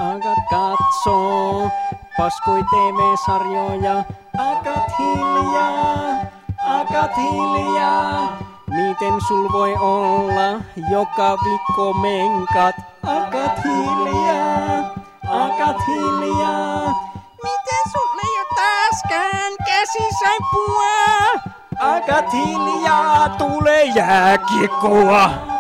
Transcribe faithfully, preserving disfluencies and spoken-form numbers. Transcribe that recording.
Akat katsoo paskoi T V-sarjoja. Akat hiljaa, akat hiljaa. Miten sul voi olla joka viikko menkat? Akat hiljaa, akat hiljaa. Miten sulle ei oo taaskaan käsisaippua? Akat hiljaa, tulee jääkiekkoa.